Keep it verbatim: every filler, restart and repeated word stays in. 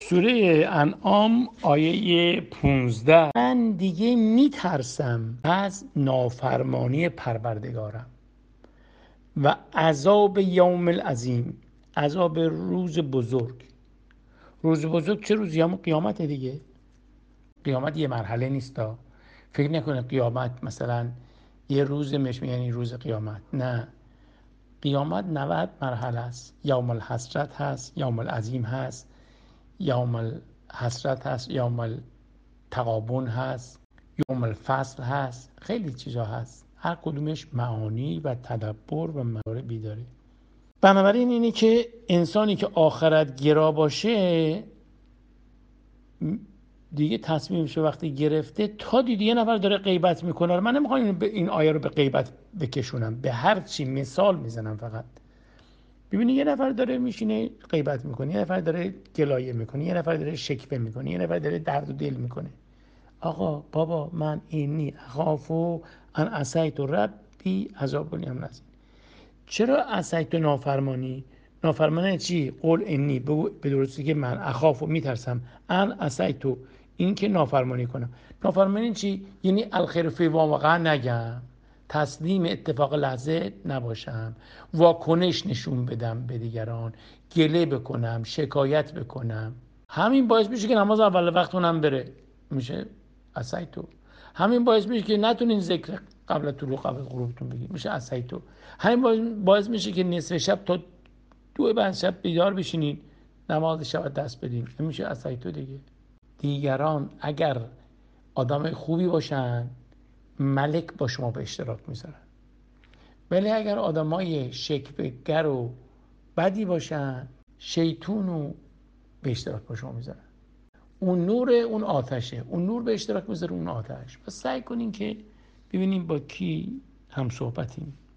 سوره انعام آیه پونزده. من دیگه میترسم از نافرمانی پروردگارم و عذاب یوم العظیم، عذاب روز بزرگ. روز بزرگ چه روزی؟ همون قیامت دیگه. قیامت یه مرحله نیستا. فکر نکنه قیامت مثلا یه روز مش یعنی روز قیامت. نه، قیامت نود مرحله است. یوم الحسرت هست، یوم العظیم هست، یوم الحسرت هست، یوم التغابن هست، یوم الفصل هست، خیلی چیزا هست، هر کدومش معانی و تدبر و مواردی داره. بنابراین اینه که انسانی که آخرت گرا باشه دیگه تصمیمش وقتی گرفته، تا دیدی یه نفر داره غیبت میکنه، من نمیخوام این آیه رو به غیبت بکشونم، به هر چی مثال میزنم. فقط ببینی یه نفر داره میشینه غیبت میکنه، یه نفر داره گلایه میکنه، یه نفر داره شکوه میکنه، یه نفر داره درد و دل میکنه. آقا بابا من اینی اخافو ان عصیت ربی عذاب یوم عظیم. چرا عصیت نافرمانی؟ نافرمانی چی؟ قول انی، به درستی که من اخافو میترسم، ان عصیت، این که نافرمانی کنم. نافرمانی چی؟ یعنی الخیر فی واقعا نگم، تسلیم اتفاق لحظه نباشم، واکنش نشون بدم به دیگران، گله بکنم، شکایت بکنم. همین باعث میشه که نماز اول وقتونم بره، میشه عصیتو. همین باعث میشه که نتونین ذکر قبل طلوع قبل غروبتون بگید، میشه عصیتو. همین باعث میشه که نصف شب تا دو بعد شب بیدار بشینین، نماز شب دست بدین، میشه عصیتو دیگه. دیگران اگر آدم خوبی باشن ملک با شما به اشتراک میذارن، ولی اگر آدمای شکوه‌گر و بدی باشن شیطونو به اشتراک با شما میذارن. اون نور اون آتشه، اون نور به اشتراک میذاره اون آتش. پس سعی کنین که ببینیم با کی هم صحبتیم.